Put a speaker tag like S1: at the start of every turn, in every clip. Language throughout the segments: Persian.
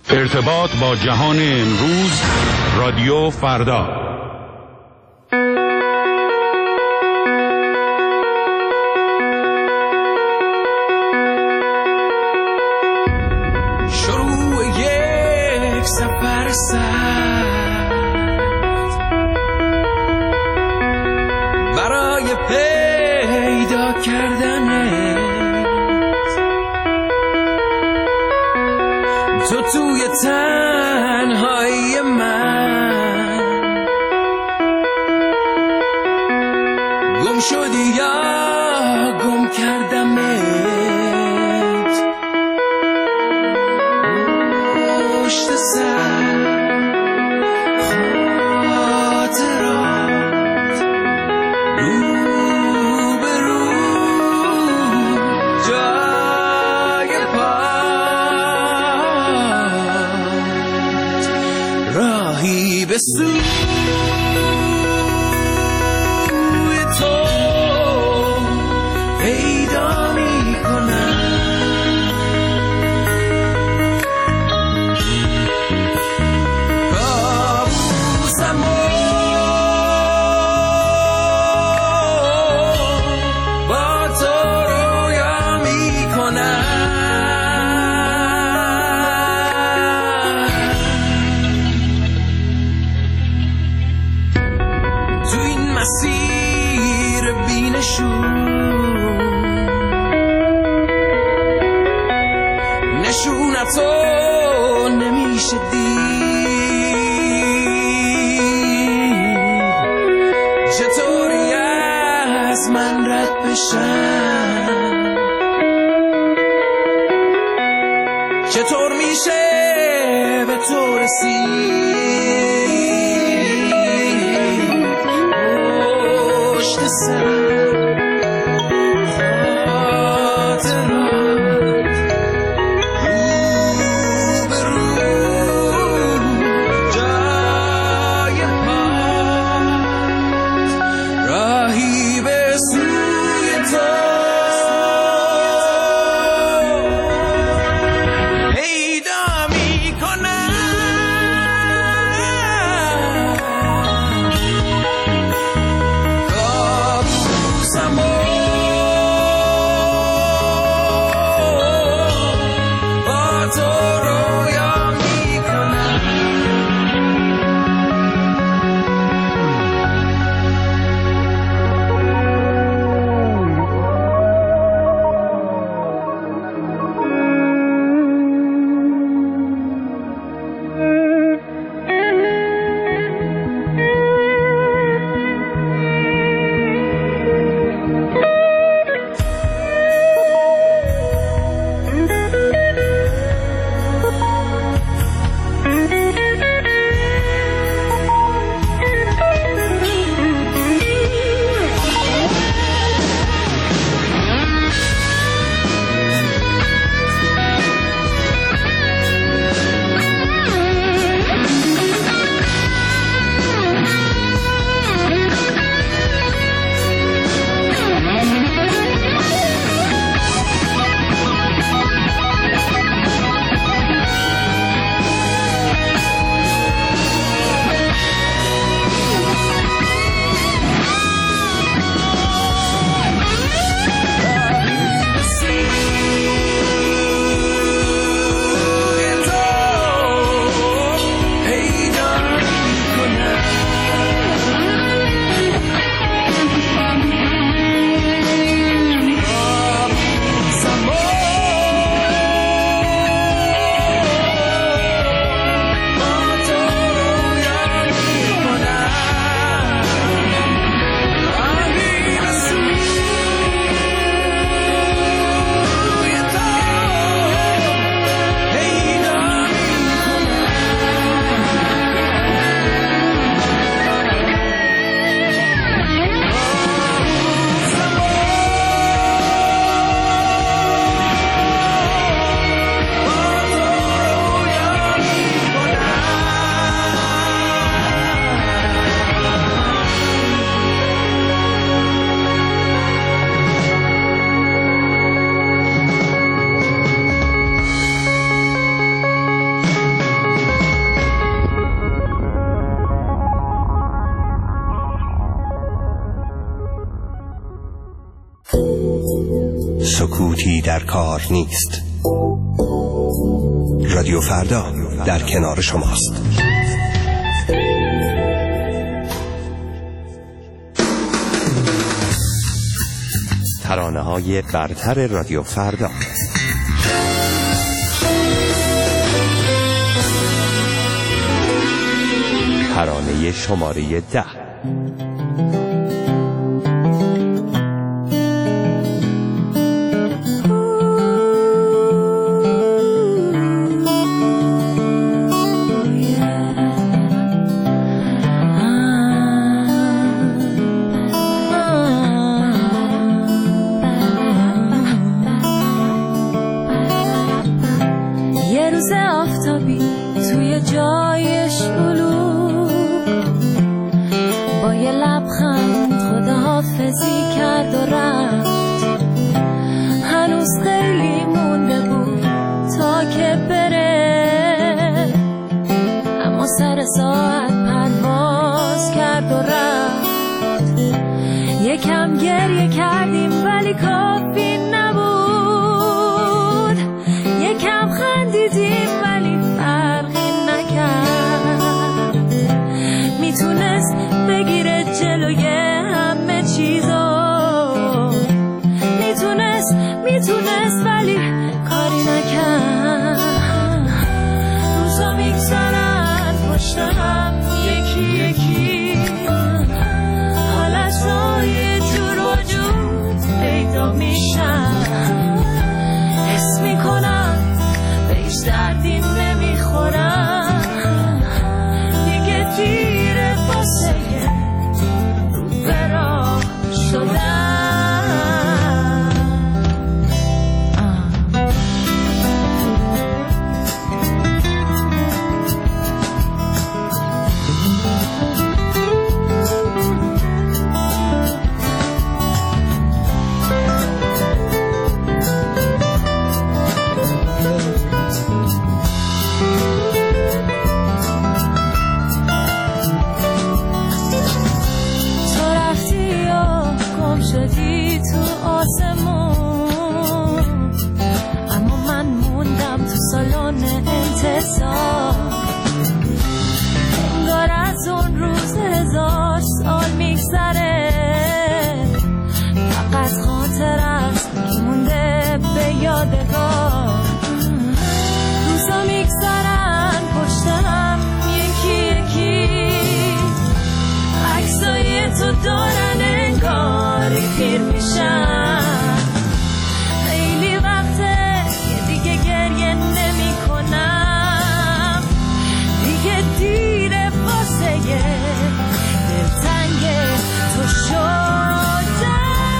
S1: ارتباط با جهان امروز، رادیو فردا.
S2: شروع یک سفر سخت برای پیدا کردنت، تو توی تنهایی من گم شدی یا گم کردمت، پشت سر خاطرات رو به رو جای پات راهی به سوی تو پیدا می کنم. مسیر نشونتو نمیشه دید، چطوری از من رد بشم، چطور میشه به تو رسید، پشت سر
S3: در کار نیست. رادیو فردا در کنار شماست. ترانه‌های برتر رادیو فردا. ترانه شماره 10.
S4: یه روز آفتابی توی جای شلوغ با یه لبخند خداحافظی کرد و رفت. هنوز خیلی مونده بود تا که بره، اما سر ساعت پرواز کرد و رفت. یکم گریه کردیم ولی کافی نبود، یکم خندیدیم ولی فرقی نکرد. میتونست بگیره جلوی همه چیزو، میتونست ولی کاری نکرد. روزا میگذرن پشت هم یکی یکی، حالتهای جور و جور پیدا میشن. حس میکنم به هیچ دردی نمیخورم، دیگه دیره واسه رو به راه شدم. شدی تو آسمون، اما من موندم تو سالن انتظار. انگار از اون روز 1000 سال میگذره، فقط خاطرت مونده به یادگار. روزا میگذرن پشت هم یکی یکی، عکسای تو دارن انگاری پیر میشن. خیلی وقته که دیگه گریه نمی کنم، دیگه دیره واسه دلتنگ تو شدم.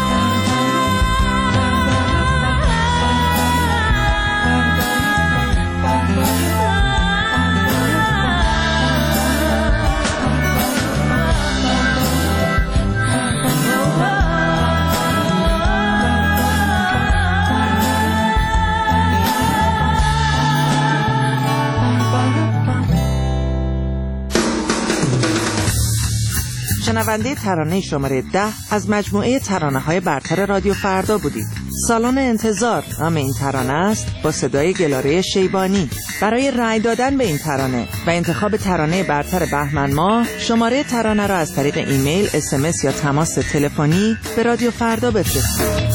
S5: شنونده ترانه شماره 10 از مجموعه ترانه‌های برتر رادیو فردا بودید. سالن انتظار نام این ترانه است، با صدای گلاره شیبانی. برای رأی دادن به این ترانه و انتخاب ترانه برتر بهمن ماه، شماره ترانه را از طریق ایمیل، SMS یا تماس تلفنی به رادیو فردا بفرستید.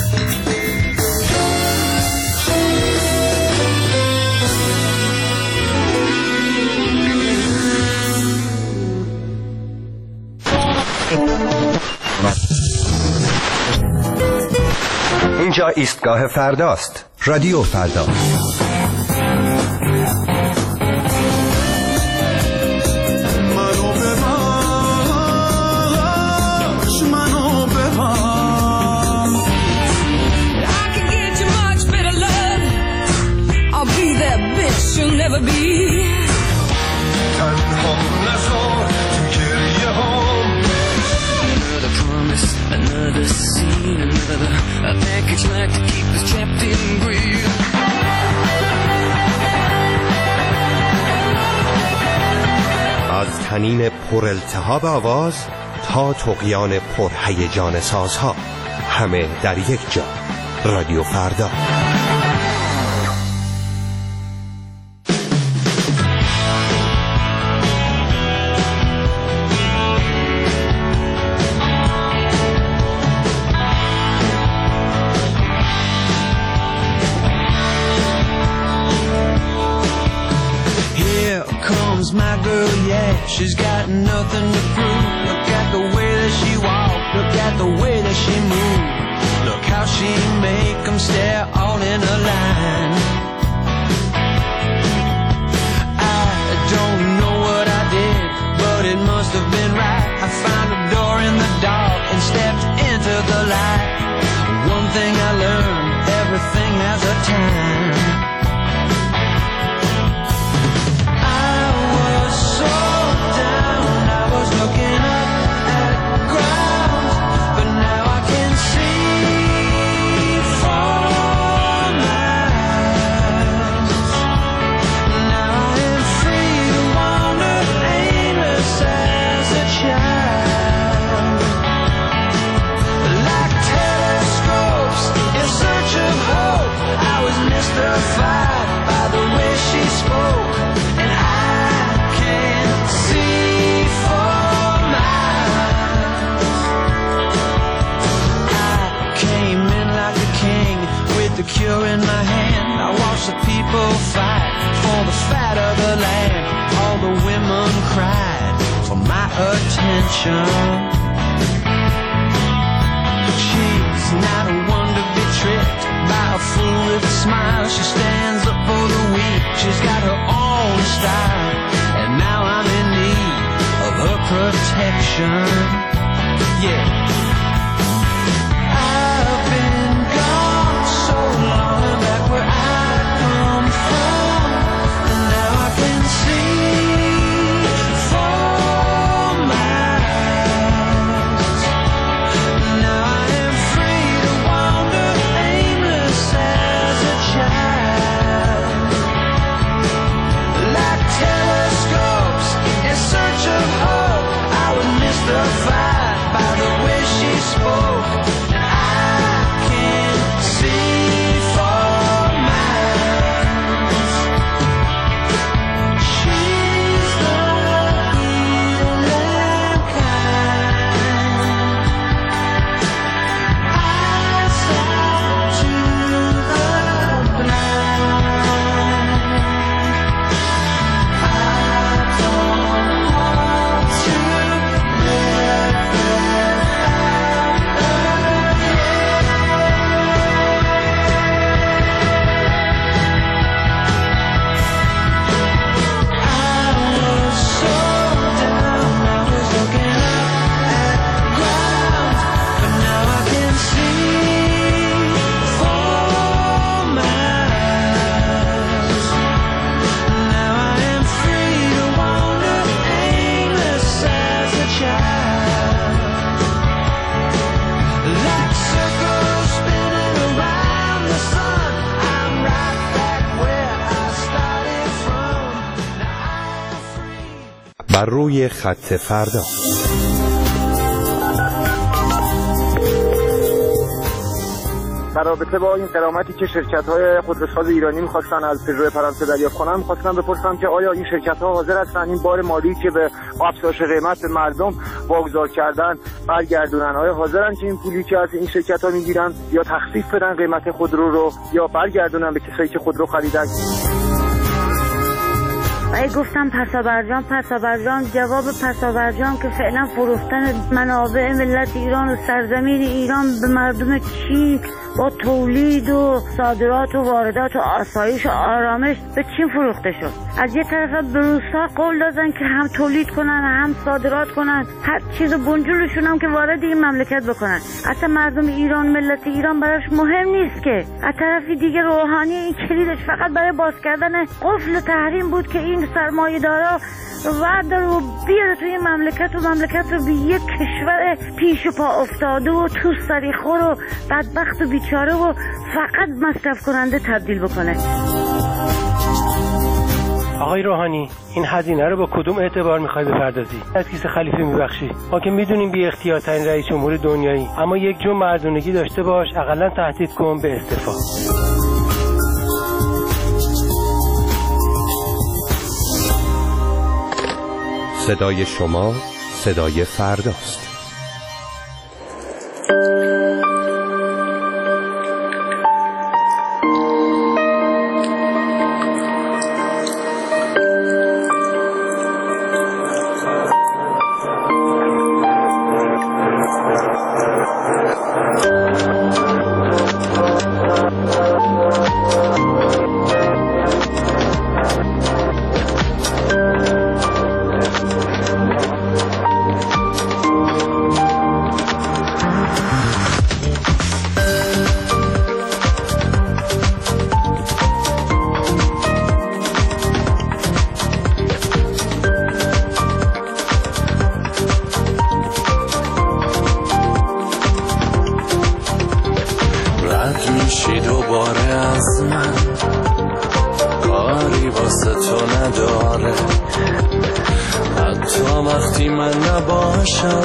S3: اینجا ایستگاه فرداست. رادیو فردا. از طنین پر التهاب آواز تا طغیان پر هیجان سازها، همه در یک جا. رادیو فردا.
S2: is my girl, yeah, she's got nothing to prove. Look at the way that she walks, look at the way that she moves. Look how she make them stare all in a line. I don't know what I did, but it must have been right. I found a door in the dark and stepped into the light. One thing I learned, everything has a time. I was so down, I was looking up at ground, but now I can see for miles. Now I am free to wander aimless as a child. Like telescopes in search of hope, I was mystified by the way she spoke, and I can see for miles. I came in like a king with the cure in my hand. I watched the people fight for the fat of the land. All the women cried for my attention. She's not one to be tricked by a fool with a smile. She stands up for the weak, she's got her own style, and now I'm in need of her protection. Yeah, I've been gone so long, and back where I come from, and now I can see for miles. Now I am free to wander aimless as a child. Like telescopes in search of hope, I was mystified by the way she spoke, and I can see for miles. She's the healing kind. Eyes out to the blind. I don't want to live without her. I was so down, I was looking up at ground, but now I can see for miles. Now I am free to wander aimless as a child. Like circles spinning around the sun, I'm right back where I started from. Now I'm free.
S3: بر روی خط فردا.
S6: در رابطه با این غرامتی که شرکت‌های خودروساز ایرانی می‌خواستن از پژو فرانسه دریافت کنن، می‌خواستم بپرسم که آیا این شرکت‌ها حاضر هستن این بار مالی که به افزایش قیمت به مردم واگذار کردن برگردونن؟ آیا حاضرن که این پولی که از این شرکت‌ها می‌گیرن یا تخفیف بدن قیمت خودرو رو یا برگردونن به کسایی که خودرو خریدن؟
S7: گفتم پسابرجام جواب پسابرجام که فعلا فروختن منابع ملت ایران و سرزمین ایران به مردم چین با تولید و صادرات و واردات و آسایش و آرامش به چین فروخته شد. از یه طرف به روسا قول دادن که هم تولید کنن هم صادرات کنن، هر چیز بنجلشون هم که وارد این مملکت بکنن. اصلا مردم ایران، ملت ایران براش مهم نیست که. از طرفی دیگه روحانی این کلیدش فقط برای باز کردن قفل تحریم بود که این سرمایه‌دارا وردار و بیاره توی مملکت و مملکت رو به یک کشور پیش و پا افتاده و تو سریخور و بدبخت و بیچاره و فقط مصرف کننده تبدیل بکنه.
S8: آقای روحانی، این هزینه رو با کدوم اعتبار میخوای بپردازی؟ از کیسه خلیفه میبخشی؟ ما که میدونیم بی اختیارترین رئیس جمهور دنیایی، اما یک جو مردونگی داشته باش، اقلا تهدید کن به استعفا.
S3: صدای شما صدای فرداست.
S2: جایی واسه تو نداره، حتی وقتی من نباشم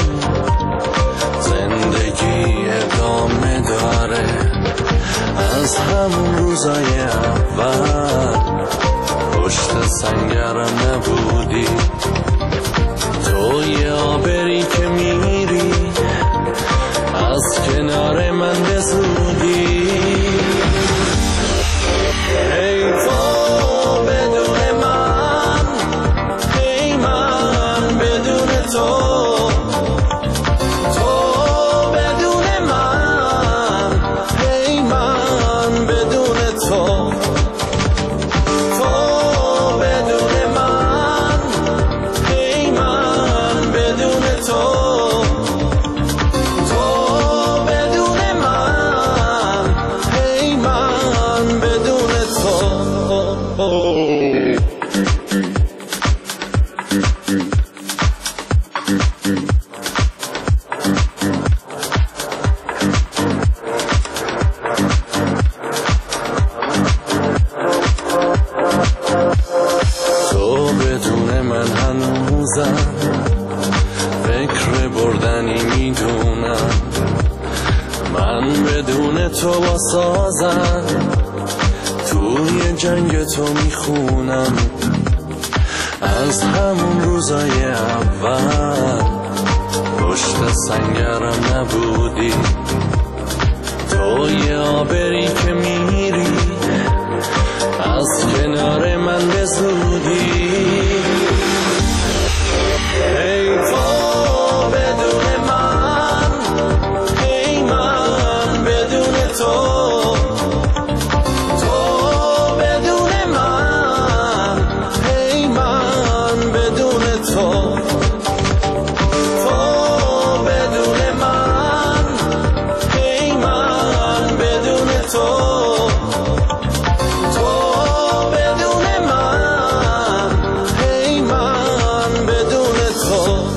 S2: زندگی ادامه داره. از همون روزای اول پشت سنگرم نبودی، تو یه آبری که میری از کنار من به زودی. ای تو بدون من، ای من بدون تو، تو بدون من، ای من بدون تو، تو بدون من، ای من بدون تو، تو بدون من، ای من بدون تو. تو بدون من هنوزم فکر بردنی میدونم، من بدون تو با سازم توی جنگ تو میخونم. از همون روزای اول پشت سنگرم نبودی، تو یه آبری که میری از کنار من به زودی. ای تو بدون من، ای من بدون تو، تو بدون من، ای من بدون تو، تو بدون من، ای من بدون تو، تو بدون من، ای من بدون تو.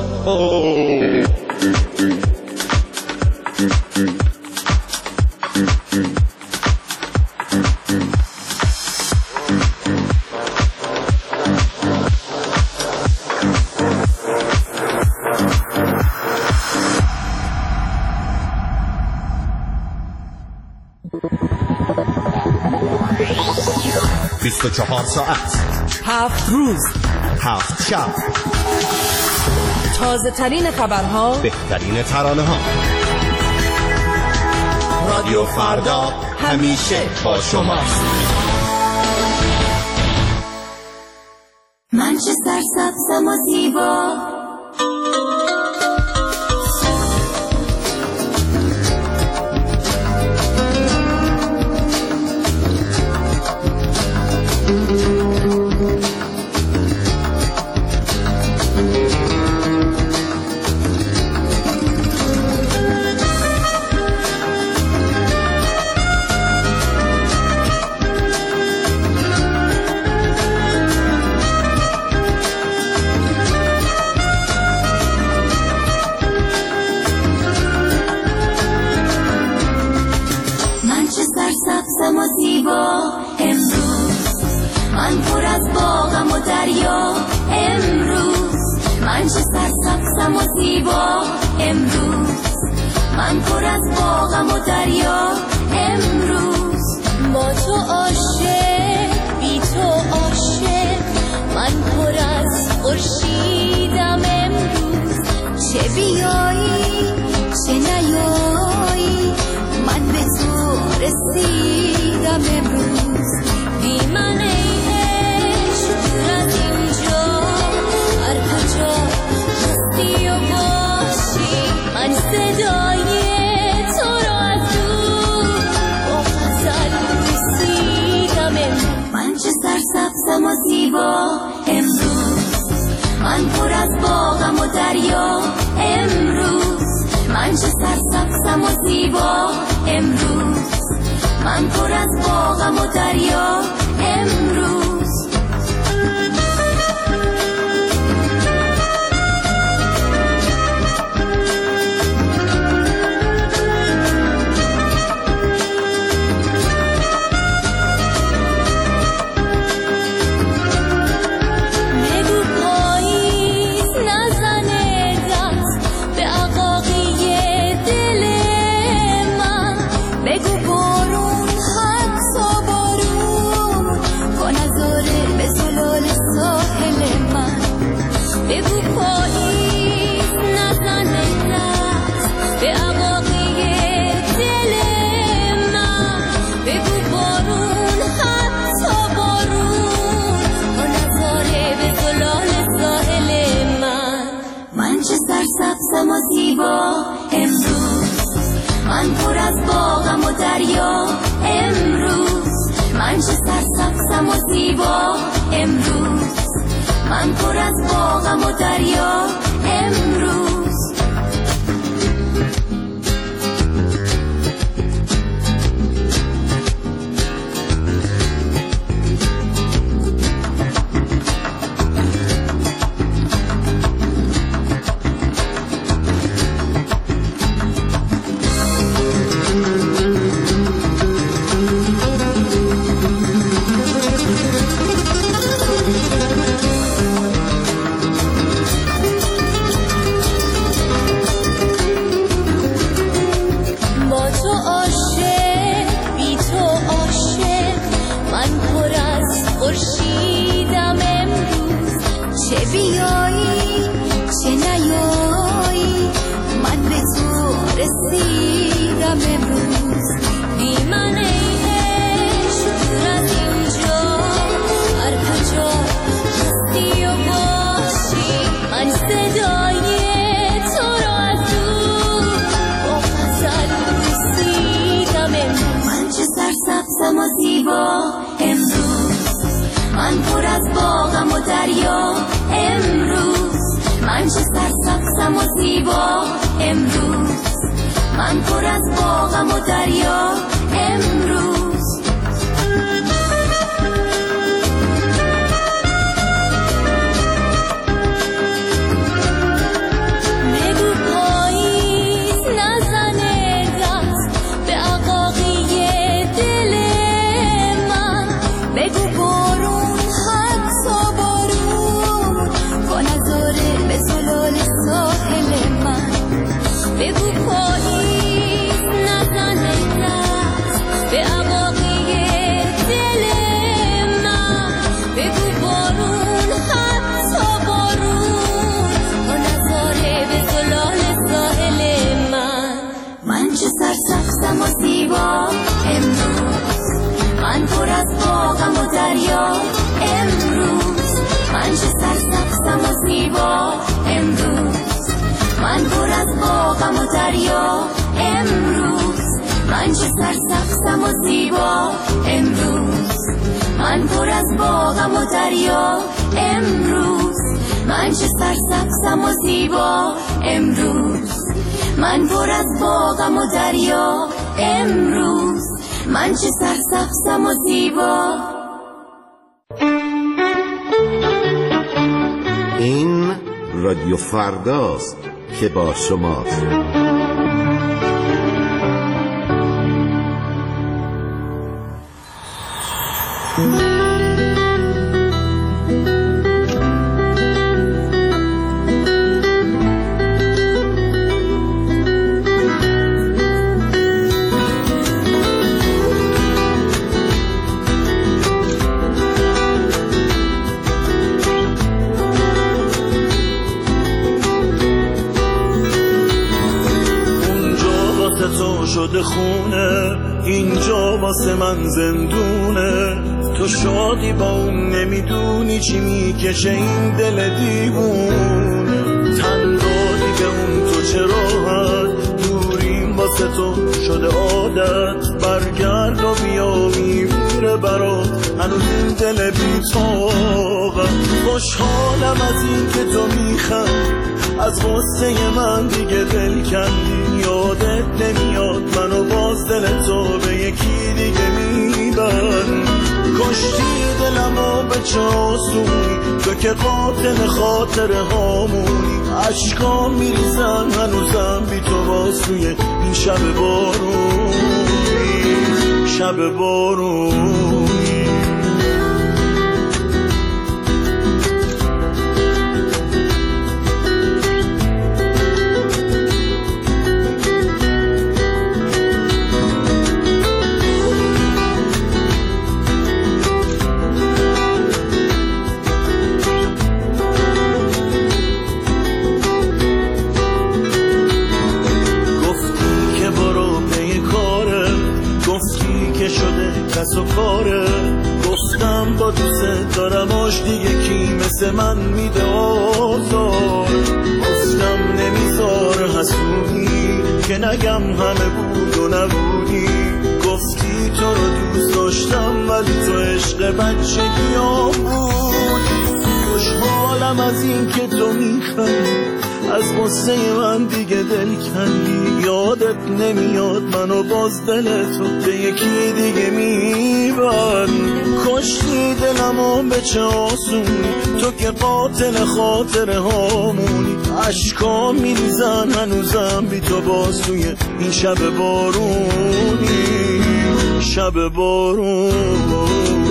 S9: ساعت
S5: 7 روز
S9: 7 شب،
S5: تازه ترین خبرها،
S9: بهترین ترانه ها. رادیو فردا همیشه با شماست.
S4: منچستر سبزم و زیبا، سبزم و زیبا. امروز من پر از باغم و دریا، امروز منچستر سبزم و زیبا. امروز من پر از باغم و دریا، امروز با تو عاشق، بی تو عاشق، من پر از خورشیدم. امروز چه بیایی چه نیایی من به تو رسیدم. امروز بی من ای عشق دور از اینجا، هر کجا هستی و باشی من صدای تو را از دور با غزل رسیدم. منچستر سبزم و زیبا. امروز من پر از باغم و دریا، امروز منچستر سبزم و زیبا. امروز من پر از باغم و دریا، امروز بگو پاییز نزنه دست به عقاقی دل من، بگو بارون حتی بارون تا نظاره به زلال ساحل من چه سرسبزم و زیبا امروز، من پر از باغم و دریا امروز، من چه سرسبزم و زیبا امروز، من پر از باغم و دریا امروز. من پر از باغم و دریا امروز، من چه سرسبزم و زیبا امروز، من پر از باغم و دریا امروز. بگو پاییز نزنه دست به عقاقی دل من، بگو بارون حتی بارون با نظاره به زلال ساحل من، بگو پاییز نزنه دست به عقاقی دل من، بگو بارون حتی بارون با نظاره به زلال ساحل من چه سرسبزم و زیبا امروز، من پر از باغم و دریا امروز، من چه سرسبزم و زیبا امروز، من پر از باغم و دریا امروز، من چه سرسبزم و زیبا امروز، من پر از باغم و دریا امروز، من چه سرسبزم و زیبا امروز، من پر از باغم و دریا امروز، من چه سرسبزم و زیبا.
S9: این رادیو فرداست که با شماست.
S10: شده خونه اینجا واسه من زندونه، تو شادی با اون نمیدونی چی میکشه این دل دیوونه، تن دادی به اون تو چه راحت، دوریم واسه تو شده عادت، برگرد و بیا میمیره برات هنوز این دل بی‌طاقت، خوشحالم از این که تو میخندی از غصه من دیگه دل کندی، یادت نمیاد منو باز دل تو به یکی دیگه میبند، کشتی دلمو به چه آسونی، تو که قاتل خاطره هامونی، عشقام میریزن هنوزم بی تو باز توی این شب بارونی، شب بارونی. مثل من میده آزار. گفتم نمیذار حسودی که نگم همه بود و نبودی. گفتی تو رو دوست داشتم ولی تو عشق بچگیام بود. خوشحالم از این که تو میخندی، از غصه من دیگه دل کندی. یادت نمیاد منو باز دل تو به یکی دیگه میبند. کشتی دلمو به چه آسونی، تو که قاتل خاطره هامونی. عشقا میریزن هنوزم بی تو باز توی این شب بارونی، شب بارون.